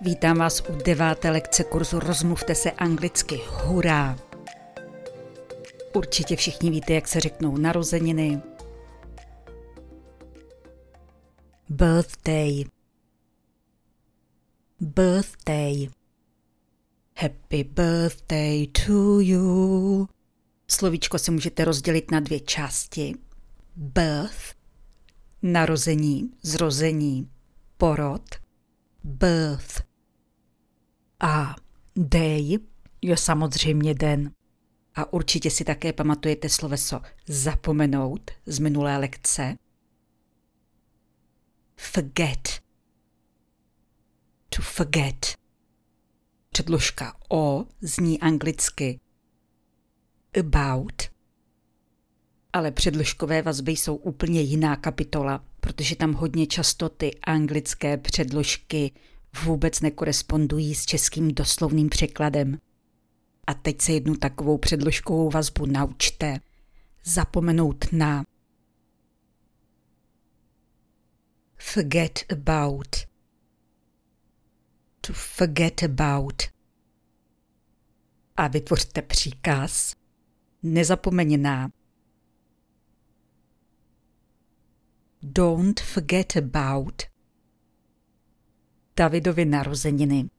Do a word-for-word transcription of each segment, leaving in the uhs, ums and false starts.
Vítám vás u deváté lekce kurzu Rozmluvte se anglicky. Hurá! Určitě všichni víte, jak se řeknou narozeniny. Birthday. Birthday. Happy birthday to you. Slovíčko si můžete rozdělit na dvě části. Birth, narození, zrození, porod. Birth. A day je samozřejmě den. A určitě si také pamatujete sloveso zapomenout z minulé lekce. Forget. To forget. Předložka o zní anglicky about, ale předložkové vazby jsou úplně jiná kapitola, protože tam hodně často ty anglické předložky vůbec nekorespondují s českým doslovným překladem. A teď se jednu takovou předložkovou vazbu naučte. Zapomenout na. Forget about. To forget about. A vytvořte příkaz. Nezapomeň na. Don't forget about Davidovy narozeniny.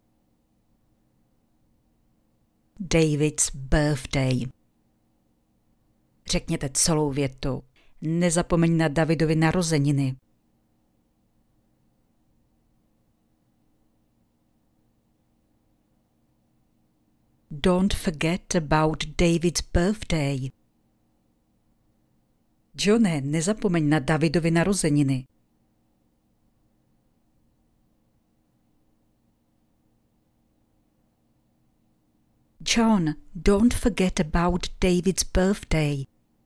David's birthday. Řekněte celou větu. Nezapomeň na Davidovy narozeniny. Don't forget about David's birthday. Johne, nezapomeň na Davidovy narozeniny. John, don't forget about David's birthday.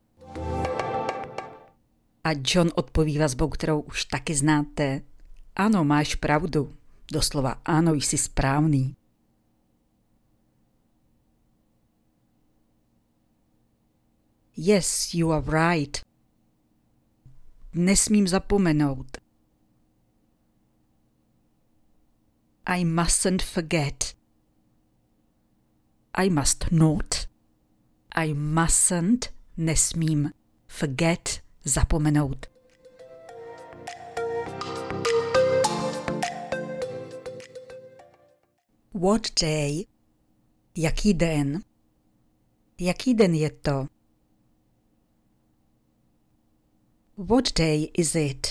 A John odpoví vazbou, kterou už taky znáte. Ano, máš pravdu. Doslova ano, jsi správný. Yes, you are right. Nesmím zapomenout. I mustn't forget. I must not. I mustn't, nesmím. Forget, zapomenout. What day? Jaký den? Jaký den je to? What day is it?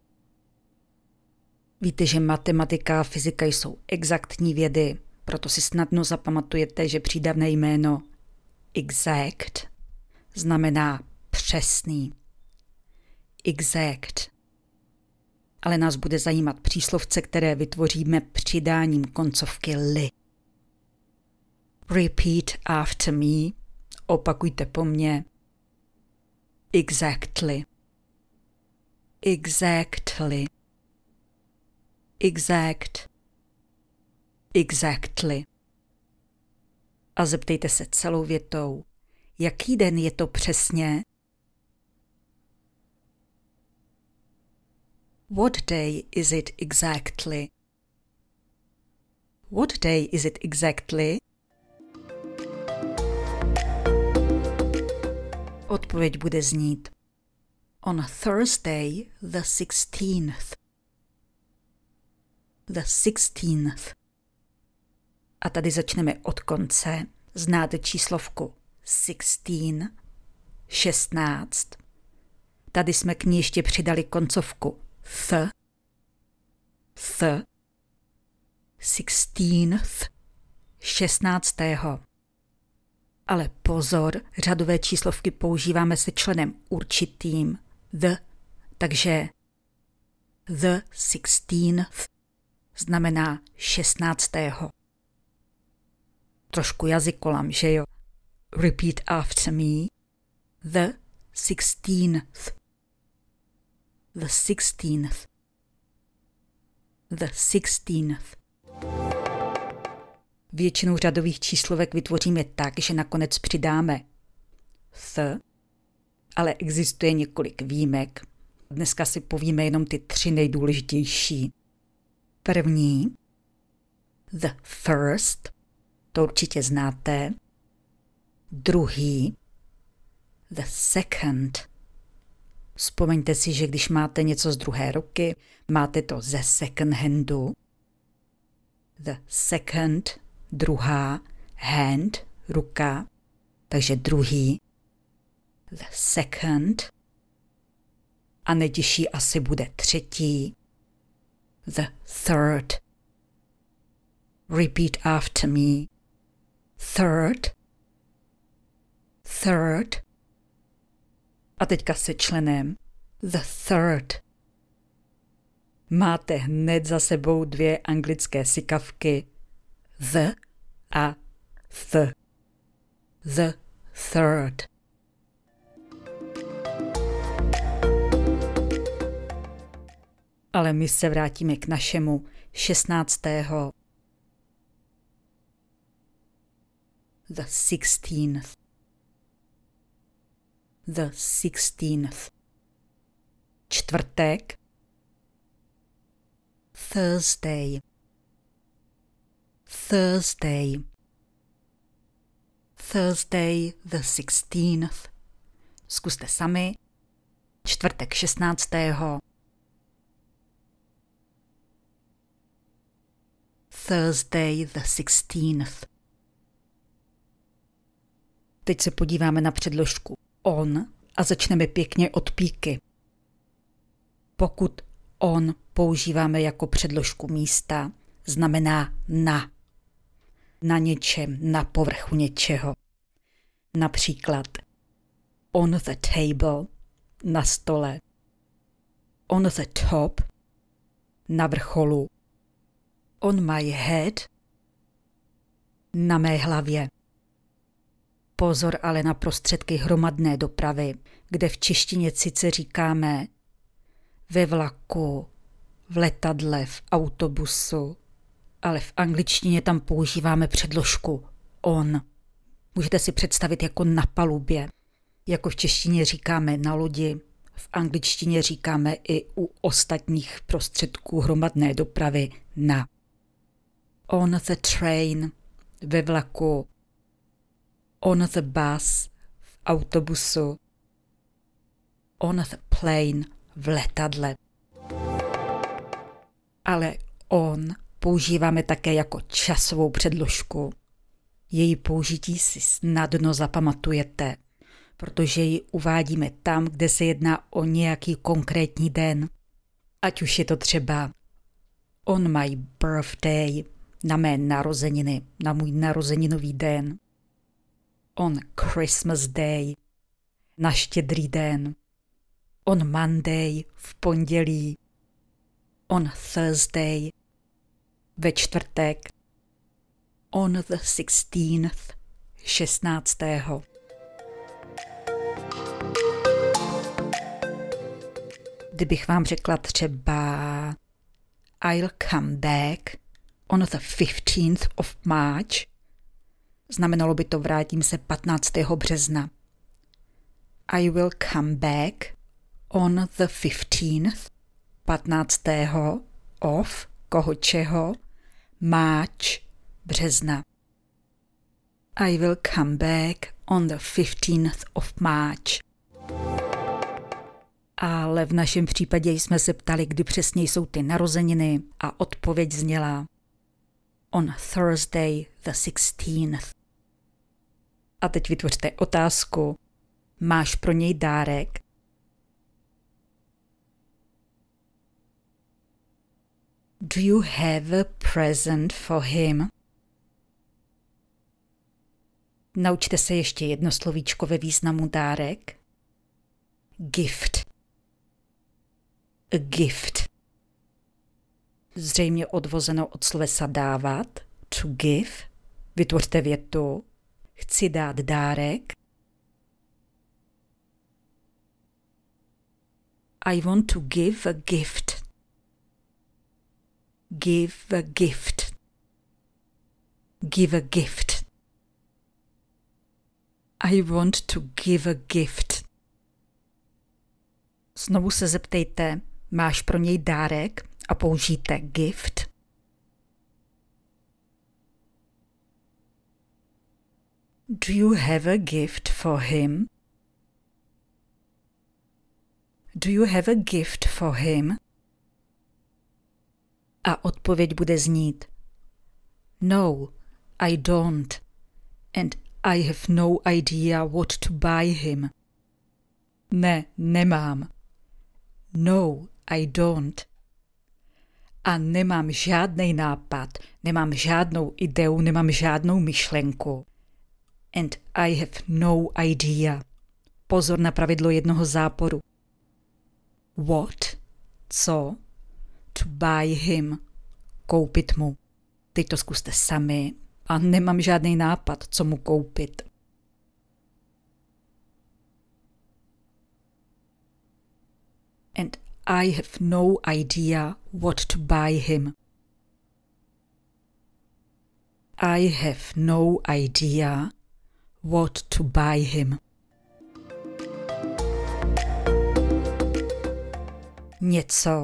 Víte, že matematika a fyzika jsou exaktní vědy, proto si snadno zapamatujete, že přídavné jméno exact znamená přesný. Exact. Ale nás bude zajímat příslovce, které vytvoříme přidáním koncovky li. Repeat after me. Opakujte po mně. Exactly. Exactly. Exact. Exactly. A zeptejte se celou větou. Jaký den je to přesně? What day is it exactly? What day is it exactly? Odpověď bude znít. On Thursday the sixteenth. The sixteenth. A tady začneme od konce. Znáte číslovku sixteen, šestnáct. Tady jsme k ní ještě přidali koncovku th, th, sixteenth, šestnáctého. Ale pozor, řadové číslovky používáme se členem určitým the, takže the sixteenth znamená šestnáctého. Trošku jazykolam, že jo? Repeat after me. The sixteenth. The sixteenth. The sixteenth. Většinu řadových číslovek vytvoříme tak, že nakonec přidáme th, ale existuje několik výjimek. Dneska si povíme jenom ty tři nejdůležitější. První, The first, to určitě znáte. Druhý, the second. Vzpomeňte si, že když máte něco z druhé ruky, máte to ze second handu. The second, druhá, hand, ruka, takže druhý, the second. A nejtěžší asi bude třetí, the third. Repeat after me. Third, third. A teďka se členem the third. Máte hned za sebou dvě anglické sykavky the a th. The third. Ale my se vrátíme k našemu šestnáctému. The sixteenth. The sixteenth. Čtvrtek. Thursday. Thursday. Thursday the sixteenth. Zkuste sami. Čtvrtek šestnáctého. Thursday the sixteenth. Teď se podíváme na předložku on a začneme pěkně od píky. Pokud on používáme jako předložku místa, znamená na. Na něčem, na povrchu něčeho. Například on the table, na stole. On the top, na vrcholu. On my head, na mé hlavě. Pozor ale na prostředky hromadné dopravy, kde v češtině sice říkáme ve vlaku, v letadle, v autobusu, ale v angličtině tam používáme předložku on. Můžete si představit jako na palubě. Jako v češtině říkáme na lodi, v angličtině říkáme i u ostatních prostředků hromadné dopravy na. On the train, ve vlaku. On the bus, v autobusu. On the plane, v letadle. Ale on používáme také jako časovou předložku. Její použití si snadno zapamatujete, protože ji uvádíme tam, kde se jedná o nějaký konkrétní den. Ať už je to třeba on my birthday, na mé narozeniny, na můj narozeninový den. On Christmas Day, na štědrý den. On Monday, v pondělí. On Thursday, ve čtvrtek. On the sixteenth, šestnáctého. Kdybych vám řekla třeba I'll come back on the fifteenth of March, znamenalo by to vrátím se patnáctého března. I will come back on the fifteenth, patnáctého of, koho čeho, March, března. I will come back on the fifteenth of March. Ale v našem případě jsme se ptali, kdy přesně jsou ty narozeniny a odpověď zněla on Thursday the sixteenth. A teď vytvořte otázku. Máš pro něj dárek? Do you have a present for him? Naučte se ještě jedno slovíčko ve významu dárek. Gift. A gift. Zřejmě odvozeno od slovesa dávat. To give. Vytvořte větu. Chci dát dárek. I want to give a gift. Give a gift. Give a gift. I want to give a gift. Znovu se zeptejte, máš pro něj dárek a použijte gift. Do you have a gift for him? Do you have a gift for him? A odpověď bude znít No, I don't. And I have no idea what to buy him. Ne, nemám. No, I don't. A nemám žádnej nápad, nemám žádnou ideu, nemám žádnou myšlenku. And I have no idea. Pozor na pravidlo jednoho záporu. What? Co? To buy him. Koupit mu. Teď to zkuste sami. A nemám žádný nápad, co mu koupit. And I have no idea what to buy him. I have no idea what to buy him. Něco.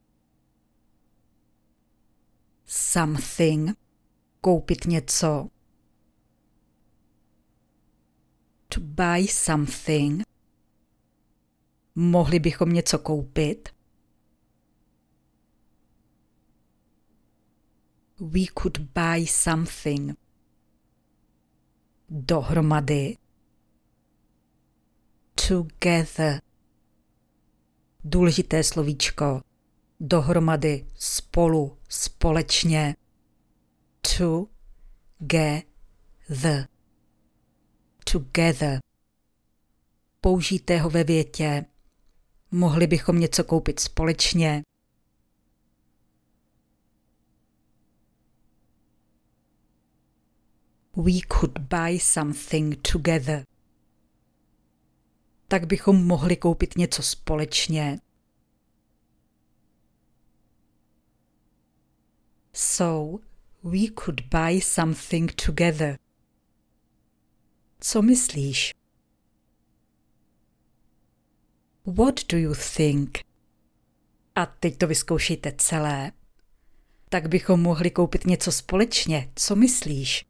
Something. Koupit něco. To buy something. Mohli bychom něco koupit. We could buy something. Dohromady. Together. Důležité slovíčko. Dohromady, spolu, společně. Together. Together. Použijte ho ve větě. Mohli bychom něco koupit společně. We could buy something together. Tak bychom mohli koupit něco společně. So, we could buy something together. Co myslíš? What do you think? A teď to vyzkoušejte celé. Tak bychom mohli koupit něco společně. Co myslíš?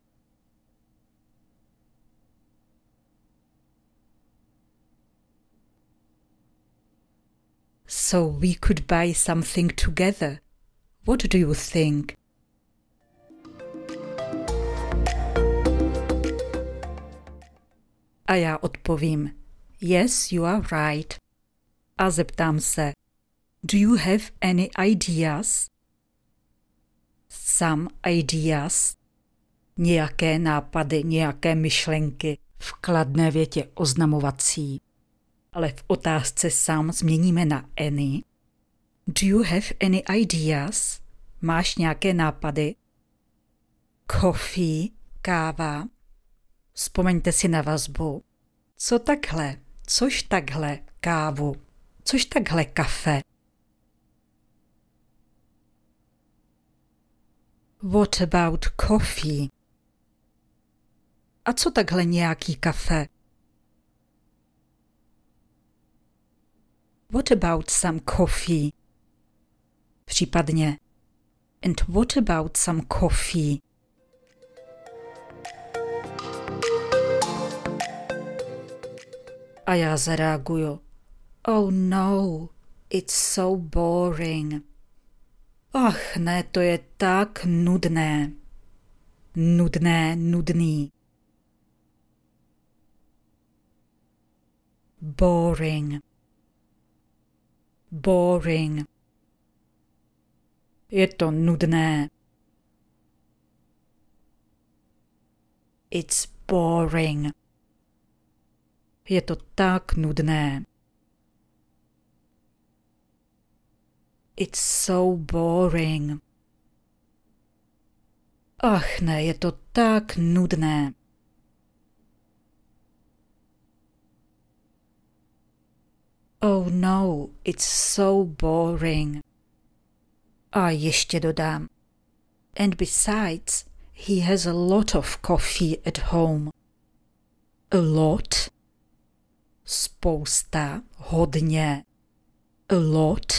So we could buy something together. What do you think? A já odpovím Yes, you are right. A zeptám se Do you have any ideas? Some ideas. Nějaké nápady, nějaké myšlenky v kladné větě oznamovací. Ale v otázce some změníme na any. Do you have any ideas? Máš nějaké nápady? Coffee, káva. Vzpomeňte si na vazbu. Co takhle? Což takhle kávu? Což takhle kafe? What about coffee? A co takhle nějaký kafe? What about some coffee? Případně And what about some coffee? A já zareaguju Oh no, it's so boring. Ach ne, to je tak nudné. Nudné, nudný. Boring. Boring. Je to nudné. It's boring. Je to tak nudné. It's so boring. Ach ne, je to tak nudné. Oh no, it's so boring. A ještě dodám. And besides, he has a lot of coffee at home. A lot. Spousta, hodně. A lot.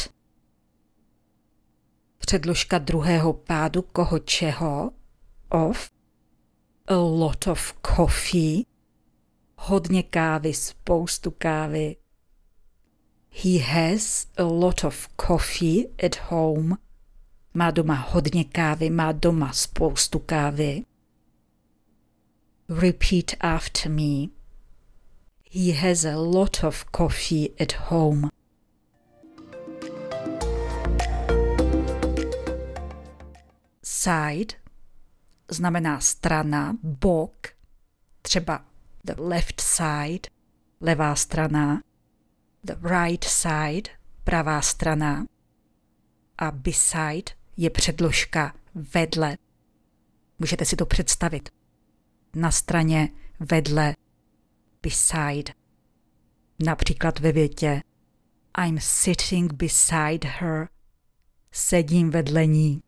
Předložka druhého pádu koho čeho? Of. a lot of coffee. Hodně kávy, spoustu kávy. He has a lot of coffee at home. Má doma hodně kávy, má doma spoustu kávy. Repeat after me. He has a lot of coffee at home. Side znamená strana, bok, třeba the left side, levá strana, the right side, pravá strana a beside je předložka vedle. Můžete si to představit. Na straně, vedle, beside. Například ve větě I'm sitting beside her. Sedím vedle ní.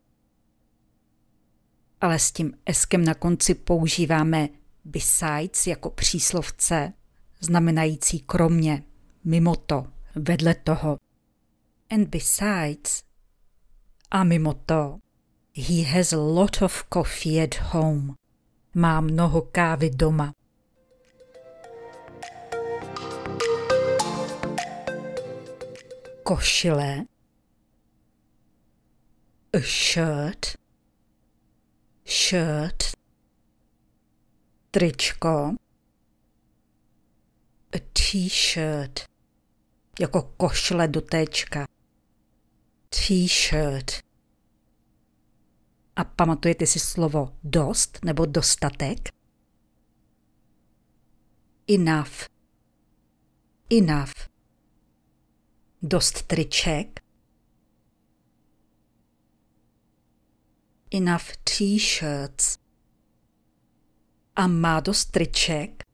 Ale s tím eskem na konci používáme besides jako příslovce, znamenající kromě, mimo to, vedle toho. And besides, a mimo to, he has a lot of coffee at home. Má mnoho kávy doma. Košile, a shirt, shirt, tričko, a t-shirt, jako košile do téčka, t-shirt. A pamatujete si slovo dost nebo dostatek? Enough, enough. Dost triček. Enough t-shirts. A má dost triček?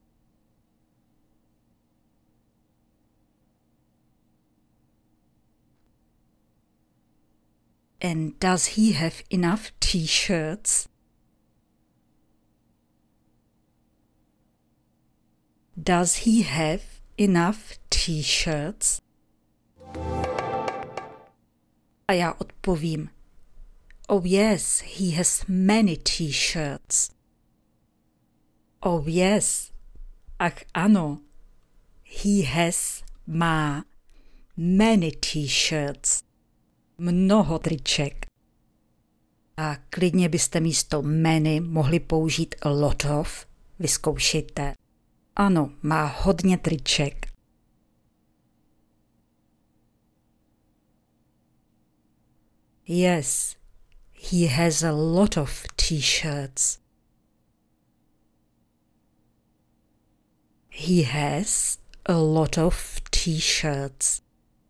And does he have enough t-shirts? Does he have enough t-shirts? A já odpovím, oh yes, he has many t-shirts. Oh yes, ach ano, he has, má, many t-shirts. Mnoho triček. A klidně byste místo many mohli použít a lot of. Vyzkoušejte. Ano, má hodně triček. Yes, he has a lot of t-shirts. He has a lot of t-shirts.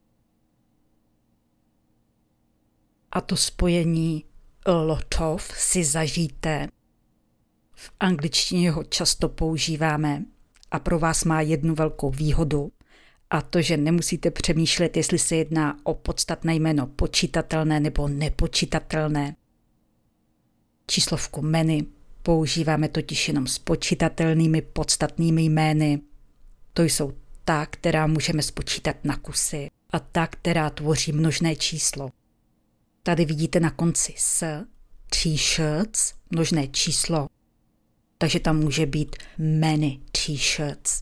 A to spojení a lot of si zažijte. V angličtině ho často používáme a pro vás má jednu velkou výhodu, a to, že nemusíte přemýšlet, jestli se jedná o podstatné jméno počítatelné nebo nepočítatelné. Číslovku many používáme totiž jenom s počítatelnými podstatnými jmény. To jsou ta, která můžeme spočítat na kusy a ta, která tvoří množné číslo. Tady vidíte na konci s, t-shirts, množné číslo, takže tam může být many t-shirts.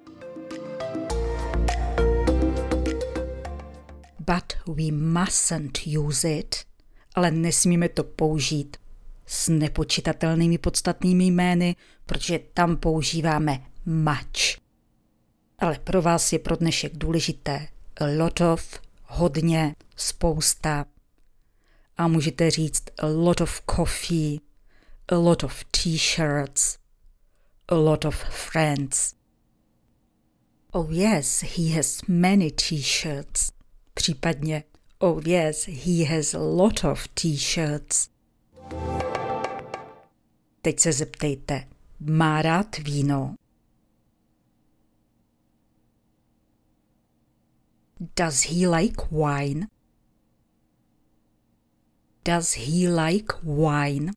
But we mustn't use it, ale nesmíme to použít s nepočítatelnými podstatnými jmény, protože tam používáme much. Ale pro vás je pro dnešek důležité a lot of, hodně, spousta. A můžete říct a lot of coffee, a lot of t-shirts, a lot of friends. Oh yes, he has many t-shirts. Případně, oh yes, he has a lot of t-shirts. Teď se zeptejte, má rád víno? Does he like wine? Does he like wine?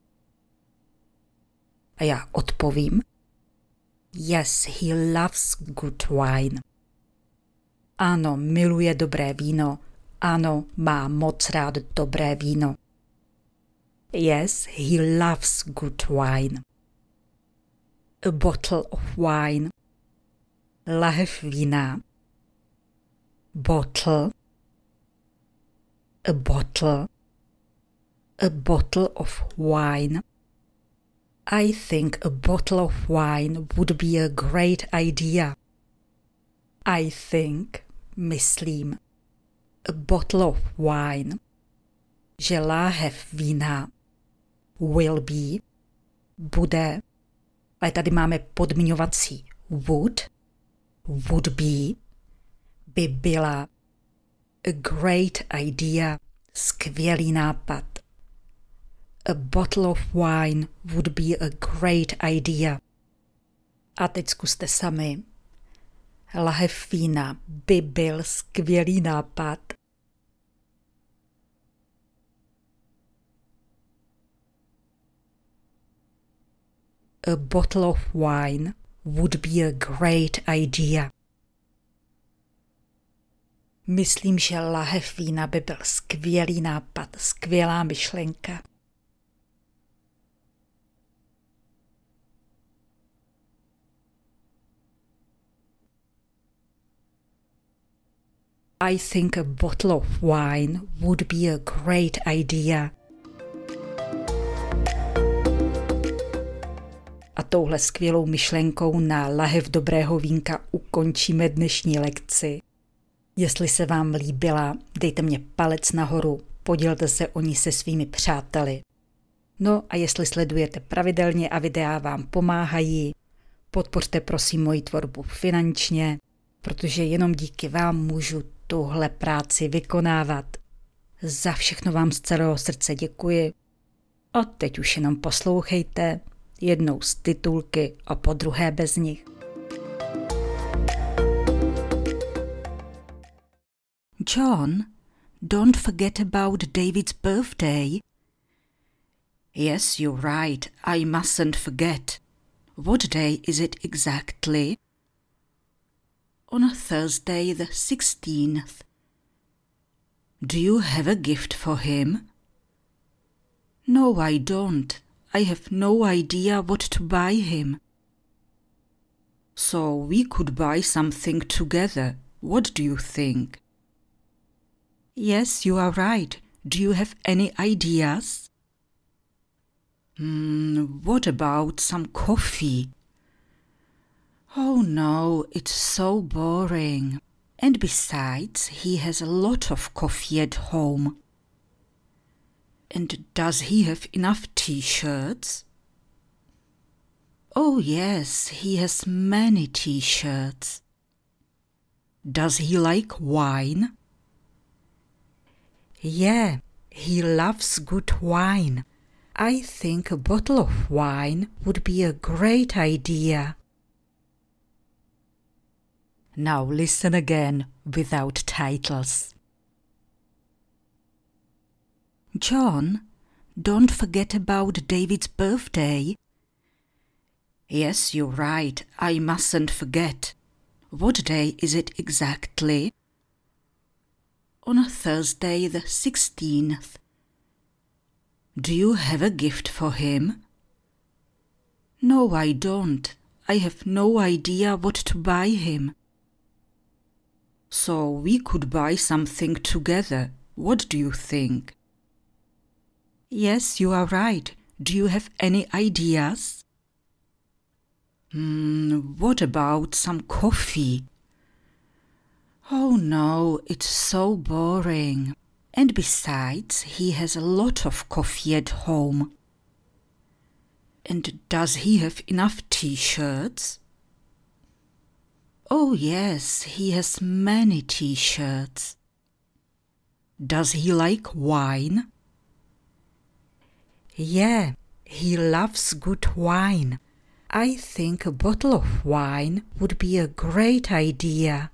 A já odpovím, yes, he loves good wine. Ano, miluje dobré víno. Ano, má moc rád dobré víno. Yes, he loves good wine. A bottle of wine. Lahev vína. Bottle. A bottle. A bottle of wine. I think a bottle of wine would be a great idea. I think, myslím, a bottle of wine, že láhev vína, will be, bude, ale tady máme podmiňovací would, would be, by byla, a great idea, skvělý nápad. A bottle of wine would be a great idea. A teď zkuste sami. Lahev vína by byl skvělý nápad. A bottle of wine would be a great idea. Myslím, že lahev vína by byl skvělý nápad, skvělá myšlenka. I think a bottle of wine would be a great idea. A touhle skvělou myšlenkou na lahev dobrého vínka ukončíme dnešní lekci. Jestli se vám líbila, dejte mě palec nahoru, podělte se o ní se svými přáteli. No a jestli sledujete pravidelně a videa vám pomáhají, podpořte prosím moji tvorbu finančně, protože jenom díky vám můžu tuhle práci vykonávat. Za všechno vám z celého srdce děkuji. A teď už jenom poslouchejte, jednou z titulky a po druhé bez nich. John, don't forget about David's birthday. Yes, you're right, I mustn't forget. What day is it exactly? On Thursday the sixteenth. Do you have a gift for him? No, I don't. I have no idea what to buy him. So we could buy something together. What do you think? Yes, you are right. Do you have any ideas? Hmm, what about some coffee? Oh no, it's so boring. And besides, he has a lot of coffee at home. And does he have enough t-shirts? Oh yes, he has many t-shirts. Does he like wine? Yeah, he loves good wine. I think a bottle of wine would be a great idea. Now listen again without titles. John, don't forget about David's birthday. Yes, you're right, I mustn't forget. What day is it exactly? On Thursday the sixteenth. Do you have a gift for him? No, I don't. I have no idea what to buy him. So we could buy something together. What do you think? Yes, you are right. Do you have any ideas? Hmm, what about some coffee? Oh no, it's so boring. And besides, he has a lot of coffee at home. And does he have enough t-shirts? Oh yes, he has many t-shirts. Does he like wine? Yeah, he loves good wine. I think a bottle of wine would be a great idea.